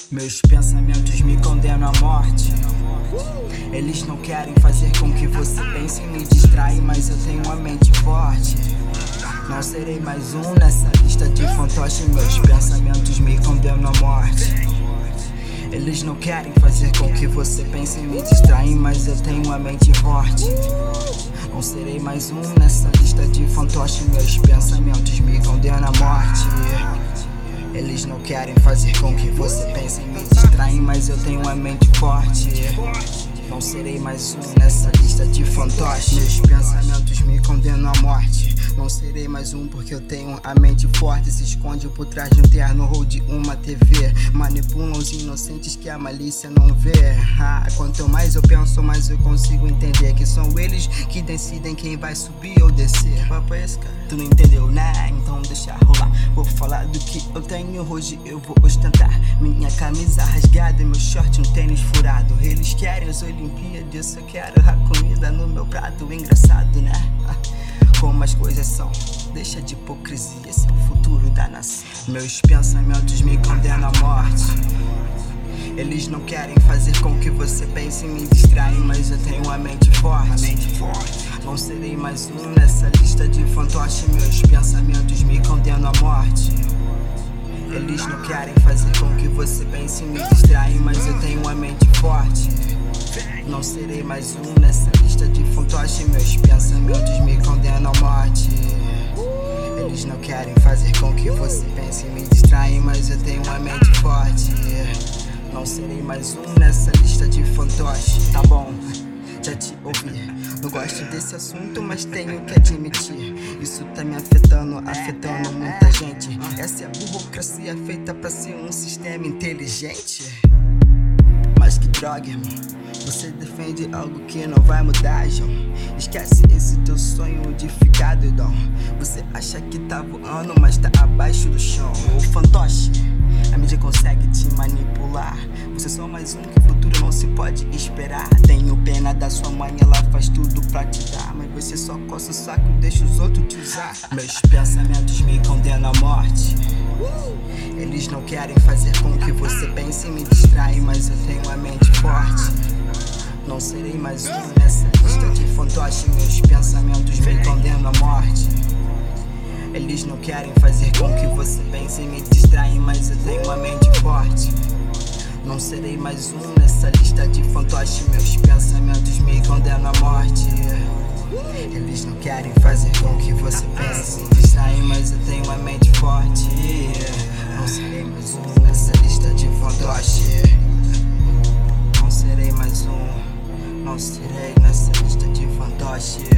Meus pensamentos me condenam à morte. Eles não querem fazer com que você pense e me distrai, mas eu tenho uma mente forte. Não serei mais um nessa lista de fantoches. Meus pensamentos me condenam à morte. Eles não querem fazer com que você pense e me distrai, mas eu tenho uma mente forte. Não serei mais um nessa lista de fantoches. Meus pensamentos me condenam à morte. Eles não querem fazer com que você pense e me distrai, mas eu tenho uma mente forte. Não serei mais um nessa lista de fantoches. Meus pensamentos me condenam à morte. Não serei mais um porque eu tenho a mente forte. Se esconde por trás de um terno ou de uma TV. Manipulam os inocentes que a malícia não vê. Quanto mais eu penso, mais eu consigo entender que são eles que decidem quem vai subir ou descer. Papo é esse, cara? Tu não entendeu, né? Então deixa rolar. Vou falar do que eu tenho hoje, eu vou ostentar. Minha camisa rasgada e meu short, um tênis furado. Eles querem as Olimpíadas, eu quero a comida no meu prato. Engraçado, né? Como as coisas são, deixa de hipocrisia, esse é o futuro da nação. Meus pensamentos me condenam à morte. Eles não querem fazer com que você pense e me distrai, mas eu tenho uma mente forte. Não serei mais um nessa lista de fantoches. Meus pensamentos me condenam à morte. Eles não querem fazer com que você pense e me distrai, mas eu tenho uma mente forte. Não serei mais um nessa lista de fantoches. Meus pensamentos me condenam à morte. Eles não querem fazer com que você pense e me distrai, mas eu tenho uma mente forte. Não serei mais um nessa lista de fantoches. Tá bom, já te ouvi. Não gosto desse assunto, mas tenho que admitir. Isso tá me afetando muita gente. Essa é a burocracia feita pra ser um sistema inteligente. Mas que droga, irmão. Você defende algo que não vai mudar, João. Esquece esse teu sonho de ficar doidão. Você acha que tá voando, mas tá abaixo do chão. Ô fantoche, a mídia consegue te manipular. Você é só mais um que o futuro não se pode esperar. Tenho pena da sua mãe, ela faz tudo pra te dar, mas você só coça o saco e deixa os outros te usar. Meus pensamentos me condenam à morte. Eles não querem fazer com que você pense e me distrai, mas eu tenho uma mente forte. Não serei mais um nessa lista de fantoches. Meus pensamentos me condenam à morte. Eles não querem fazer com que você pense e me distrai, mas eu tenho uma mente forte. Não serei mais um nessa lista de fantoches. Meus pensamentos me condenam à morte. Eles não querem fazer com que você pense e me distrai, mas eu tenho uma mente forte. Não serei mais um nessa lista de fantoches. Não serei mais um. Não serei nessa lista de fantoches.